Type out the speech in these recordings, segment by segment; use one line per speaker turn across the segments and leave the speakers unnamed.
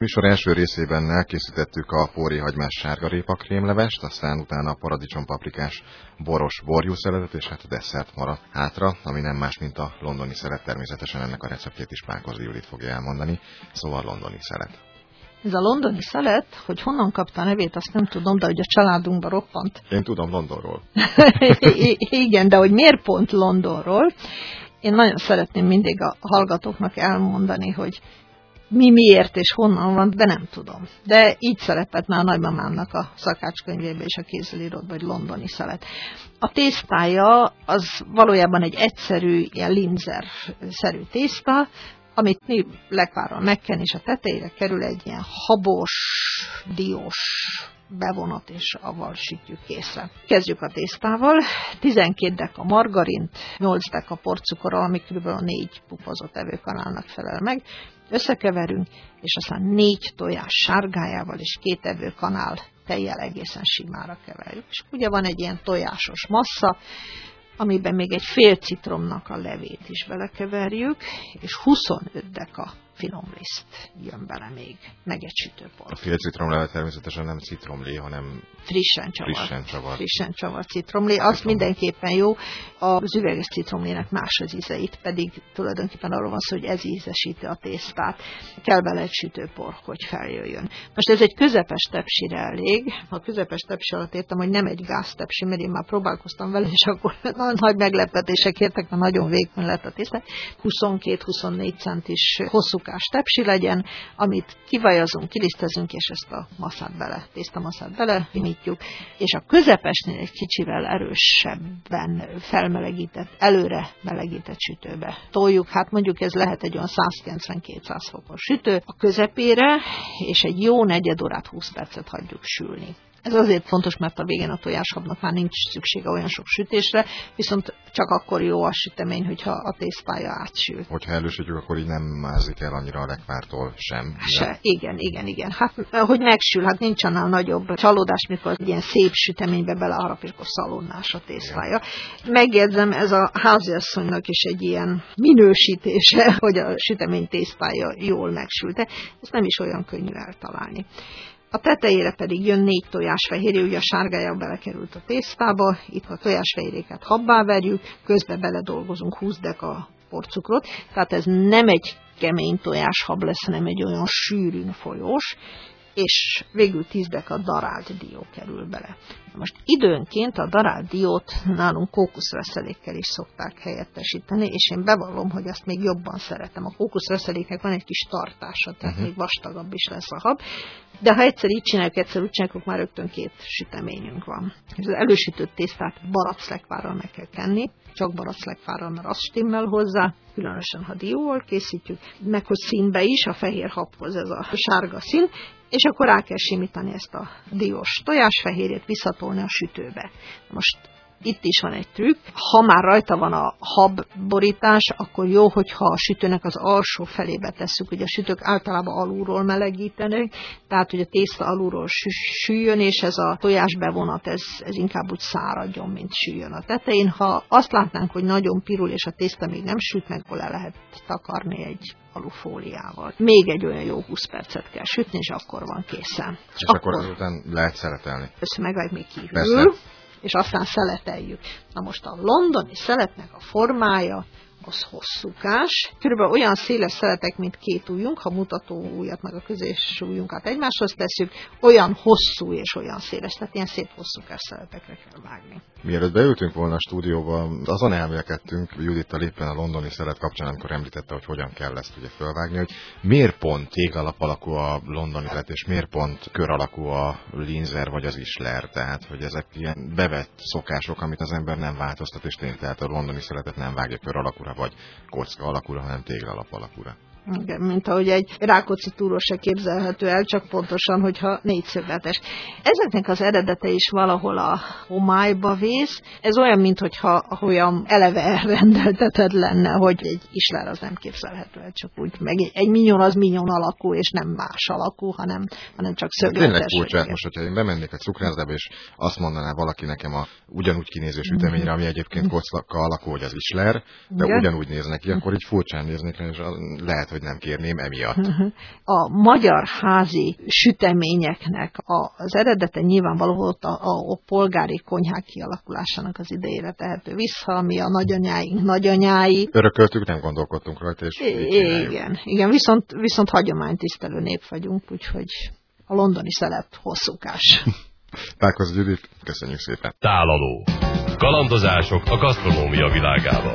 Műsor első részében elkészítettük a forréhagymás sárgarépa krémlevest, aztán utána a paradicsompaprikás boros borjúszeletet, és hát a desszert maradt hátra, ami nem más, mint a londoni szelet. Természetesen ennek a receptjét is Pákozdi Judit fogja elmondani, szóval londoni szelet.
Ez a londoni szelet, hogy honnan kapta a nevét, azt nem tudom, de hogy a családunkba roppant.
Én tudom Londonról.
Igen, de hogy miért pont Londonról? Én nagyon szeretném mindig a hallgatóknak elmondani, hogy miért és honnan van, de nem tudom. De így szerepelt már a nagymamámnak a szakácskönyvében és a kézzel írott, vagy londoni szelet. A tésztája az valójában egy egyszerű, ilyen linzer-szerű tészta, amit lekvárral megken, és a tetejére kerül egy ilyen habos, diós bevonat, és avval sütjük készre. Kezdjük a tésztával. 12 deka margarint, 8 deka porcukorral, ami kb. 4 pupozott evőkanálnak felel meg. Összekeverünk, és aztán 4 tojás sárgájával és 2 evőkanál tejjel egészen simára keverjük. És ugye van egy ilyen tojásos massza, amiben még egy fél citromnak a levét is belekeverjük, és 25 deka finom liszt jön bele még, meg egy sütőpor.
A fél citromleve természetesen nem citromlé, hanem frissen csavart citromlé. Az mindenképpen jó. Az üveges citromlének más az ízeit, pedig tulajdonképpen arról van szó, hogy ez ízesíti a tésztát. Kell bele egy sütőpor, hogy feljöjjön. Most ez egy közepes tepsire elég. A közepes tepsi alatt értem, hogy nem egy gáztepsi, mert én már próbálkoztam vele, és akkor nagy meglepetések értek, mert nagyon vékony lett a tészta. 22-24 centis hosszúkás tepsi legyen, amit kivajazunk, kilisztezünk, és ezt a masszát bele, tésztamasszát bele nyitjuk, és a közepesnél egy kicsivel erősebben felmelegített, előre melegített sütőbe toljuk. Hát mondjuk ez lehet egy olyan 190-200 fokos sütő a közepére, és egy jó negyed órát, 20 percet hagyjuk sülni. Ez azért fontos, mert a végén a tojáshabnak már nincs szüksége olyan sok sütésre, viszont csak akkor jó a sütemény, hogyha a tésztája átsül. Hogyha elősütjük, akkor így nem mázik el annyira a lekvártól sem.
Igen. Hát, hogy megsül, hát nincs annál nagyobb csalódás, mikor egy ilyen szép süteménybe beleharap, és akkor szalonnás a tésztája. Megjegyzem, ez a háziasszonynak is egy ilyen minősítése, hogy a sütemény tésztája jól megsült. De ezt nem is olyan könnyű eltalálni. A tetejére pedig jön 4 tojásfehérje, ugye a sárgája belekerült a tésztába, itt a tojásfehérjéket habbá verjük, közben beledolgozunk 20 deka porcukrot, tehát ez nem egy kemény tojáshab lesz, hanem egy olyan sűrűn folyós, és végül 10 deka darált dió kerül bele. Most időnként a darált diót nálunk kókuszreszelékkel is szokták helyettesíteni, és én bevallom, hogy azt még jobban szeretem. A kókuszreszeléknek van egy kis tartása, tehát még vastagabb is lesz a hab. De ha egyszer így csináljuk, egyszer úgy csináljuk, akkor már rögtön 2 süteményünk van. Az elősütött tésztát baraclekvárral meg kell kenni, csak baraclekvárral, mert az stimmel hozzá, különösen ha dióval készítjük, meg hogy színbe is, a fehér habhoz ez a sárga szín, és akkor rá kell simítani ezt a diós tojásfehérjét, visszatolni a sütőbe. Most itt is van egy trükk, ha már rajta van a habborítás, akkor jó, hogyha a sütőnek az alsó felébe tesszük, ugye a sütők általában alulról melegítenek, tehát hogy a tészta alulról süljön, és ez a tojásbevonat, ez inkább úgy száradjon, mint süljön a tetején. Ha azt látnánk, hogy nagyon pirul, és a tészta még nem sült meg, akkor le lehet takarni egy alufóliával. Még egy olyan jó 20 percet kell sütni, és akkor van készen.
És akkor azután lehet szeletelni.
Meg még kívül. És aztán szeleteljük. Na most a londoni szeletnek a formája az hosszúkás. Körülbelül olyan széles szeletek, mint 2 ujjunk, ha mutató ujjat meg a közés ujjunkat egymáshoz tesszük, olyan hosszú és olyan széles, tehát ilyen szép hosszúkás szeletekre kell vágni.
Mielőtt beültünk volna a stúdióba, azon elmélkedtünk Judittal éppen a londoni szelet kapcsán, amikor említette, hogy hogyan kell ezt ugye fölvágni, hogy miért pont téglalap alakú a londoni szelet, és miért pont kör alakú a linzer vagy az isler, tehát hogy ezek ilyen bevett szokások, amit az ember nem változtat, és tényleg tehát a londoni szeletet nem vágja kör alakúra vagy kocka alakúra, hanem téglalap alakúra.
Igen, mint ahogy egy Rákóczi túros se képzelhető el, csak pontosan, hogyha 4-szögletes. Ezeknek az eredete is valahol a homályba vész. Ez olyan, mintha olyan eleve elrendelteted lenne, hogy egy isler az nem képzelhető el, csak úgy. Meg egy mignon az mignon alakú, és nem más alakú, hanem csak szögletes.
Tényleg furcsa, most, hogyha én bemennék a cukrászdába, és azt mondaná valaki nekem a ugyanúgy kinéző süteményre, ami egyébként kocka alakú, hogy az isler, de ugyanúgy néznek ki, akkor így furcsán néznék, és lehet,
hogy nem kérném emiatt.
A magyar házi süteményeknek az eredete nyilvánvaló volt a polgári konyhák kialakulásának az idejére tehető vissza, ami a nagyanyáink nagyanyái.
Örököltük, nem gondolkodtunk rajta, és
igen, viszont hagyománytisztelő nép vagyunk, úgyhogy a londoni szelet hosszúkás.
Pákoz Judit, köszönjük szépen.
Tálaló. Kalandozások a gasztronómia világában.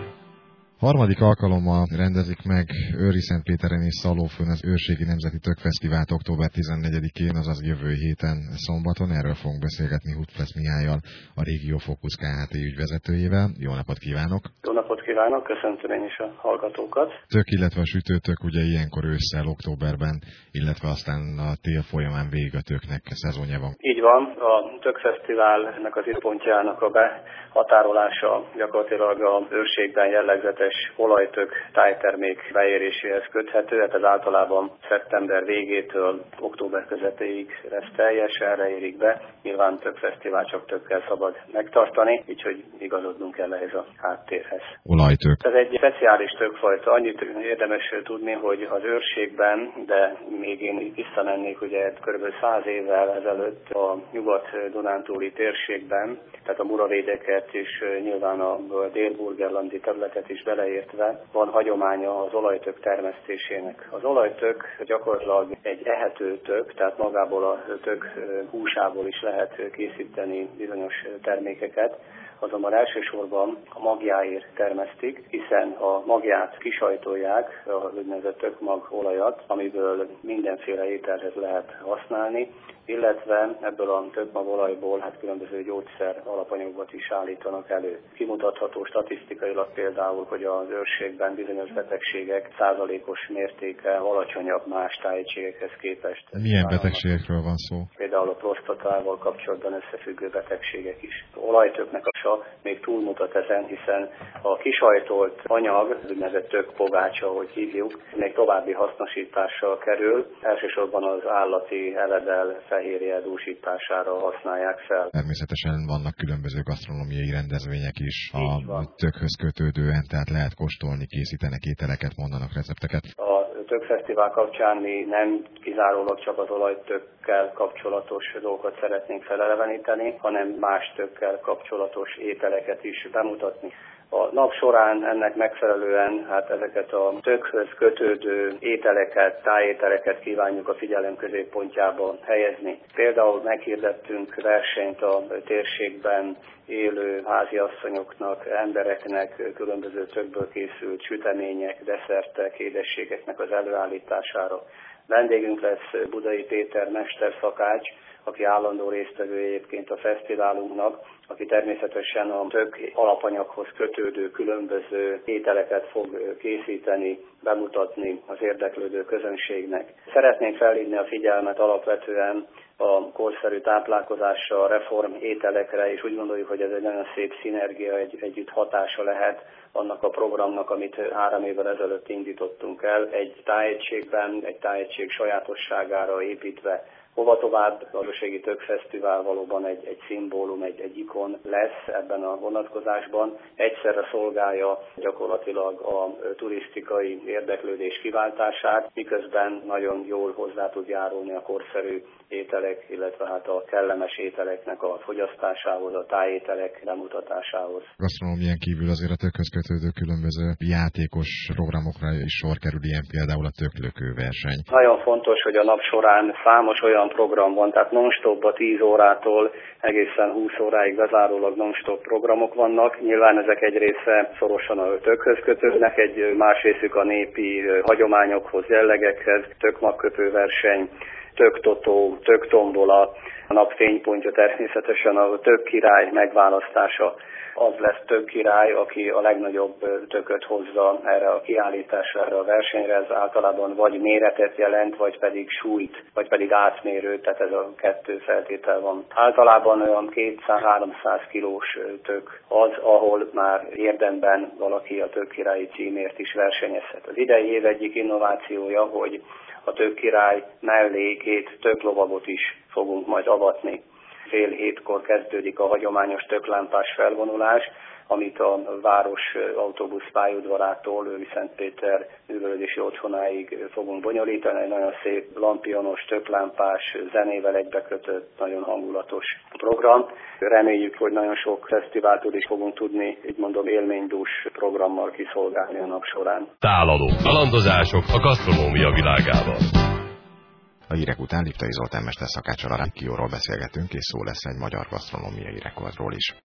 Harmadik alkalommal rendezik meg Őriszentpéteren és Szallófőn az Őrségi Nemzeti Tökfesztivált október 14-én, azaz jövő héten szombaton. Erről fogunk beszélgetni Hudfesz Mihállyal, a Régió Fókusz Kft. Ügyvezetőjével. Jó napot kívánok!
Jó napot kívánok, köszöntöm én is a hallgatókat.
Tök, illetve a sütőtök ugye ilyenkor ősszel, októberben, illetve aztán a tél folyamán végig a töknek szezonja van.
Így van, a Tökfesztiválnak az időpontjának a behatárolása gyakorlatilag az őrségben jellegzetes olajtök tájtermék beéréséhez köthető, hát ez általában szeptember végétől október közepéig lesz teljes, erre érik be. Nyilván Tökfesztivál csak tökkel szabad megtartani, úgyhogy igazodnunk kell ehhez a háttérhez.
Olajtök.
Ez egy speciális tökfajta. Annyit érdemes tudni, hogy az őrségben, de még én visszamennék ugye kb. 100 évvel ezelőtt a nyugat-dunántúli térségben, tehát a Muravédeket és nyilván a Dél-Burgenlandi területet is beleértve van hagyománya az olajtök termesztésének. Az olajtök gyakorlatilag egy ehető tök, tehát magából a tök húsából is lehet készíteni bizonyos termékeket, azonban elsősorban a magjáért termesztik, hiszen a magját kisajtolják, az úgynevezett tökmag olajat, amiből mindenféle ételhez lehet használni, illetve ebből a tökmag olajból különböző gyógyszer alapanyagokat is állítanak elő. Kimutatható statisztikailag például, hogy az őrségben bizonyos betegségek százalékos mértéke alacsonyabb más tájegységekhez képest.
Milyen betegségekről van szó?
Például a prostatával kapcsolatban összefüggő betegségek is. Az olajtöknek a sa még túlmutat ezen, hiszen a kisajtolt anyag, úgynevezett tökpogácsa, ahogy hívjuk, még további hasznosításra kerül. Elsősorban az állati eledel fehérje dúsítására használják fel.
Természetesen vannak különböző gasztronómiai rendezvények is a tökhöz kötődően, tehát lehet kóstolni, készítenek ételeket, mondanak recepteket.
A Tökfesztivál kapcsán mi nem kizárólag csak az olajtökkel kapcsolatos dolgokat szeretnénk feleleveníteni, hanem más tökkel kapcsolatos ételeket is bemutatni. A nap során ennek megfelelően ezeket a tökhöz kötődő ételeket, tájételeket kívánjuk a figyelem középpontjába helyezni. Például meghirdettünk versenyt a térségben élő háziasszonyoknak, embereknek különböző tökből készült sütemények, desszertek, édességeknek az előállítására. Vendégünk lesz Budai Péter mesterszakács, aki állandó résztvevője egyébként a fesztiválunknak, aki természetesen a tök alapanyaghoz kötődő különböző ételeket fog készíteni, bemutatni az érdeklődő közönségnek. Szeretnénk felhívni a figyelmet alapvetően a korszerű táplálkozásra, a reform ételekre, és úgy gondoljuk, hogy ez egy nagyon szép szinergia, együtt hatása lehet annak a programnak, amit 3 évvel ezelőtt indítottunk el, egy tájegységben, egy tájegység sajátosságára építve. Hova tovább, a Őrségi Tökfesztivál valóban egy szimbólum, egy ikon lesz ebben a vonatkozásban. Egyszerre szolgálja gyakorlatilag a turisztikai érdeklődés kiváltását, miközben nagyon jól hozzá tud járulni a korszerű ételek, illetve a kellemes ételeknek a fogyasztásához, a tájételek bemutatásához.
Gasztronómián kívül azért a tökhöz kötődő különböző játékos programokra is sor kerül, ilyen például a töklökő verseny.
Nagyon fontos, hogy a nap során számos olyan program van, tehát non-stopba 10 órától egészen 20 óráig bezárólag non-stop programok vannak. Nyilván ezek egy része szorosan a tökhöz kötődnek, egy más részük a népi hagyományokhoz, jellegekhez, tökmagköpőverseny, töktotó, töktombola, a nap fénypontja természetesen a tök király megválasztása. Az lesz tök király, aki a legnagyobb tököt hozza erre a kiállításra, erre a versenyre. Ez általában vagy méretet jelent, vagy pedig súlyt, vagy pedig átmérőt, tehát ez a 2 feltétel van. Általában olyan 200-300 kilós tök az, ahol már érdemben valaki a tök királyi címért is versenyezhet. Az idei év egyik innovációja, hogy a tök király mellé 2 töklovagot is fogunk majd avatni. Fél 7-kor kezdődik a hagyományos töklámpás felvonulás, amit a város autóbusz pályaudvarától Őriszentpéter művelődési otthonáig fogunk bonyolítani. Egy nagyon szép lampionos, többlámpás, zenével egybekötött, nagyon hangulatos program. Reméljük, hogy nagyon sok fesztiváltól is fogunk tudni, így mondom, élménydús programmal kiszolgálni a nap során.
Tálaló. Kalandozások a gasztronómia világában.
A hírek után Liptai Zoltán mesterszakáccsal a Rádióról beszélgetünk, és szó lesz egy magyar gasztronómiai rekordról is.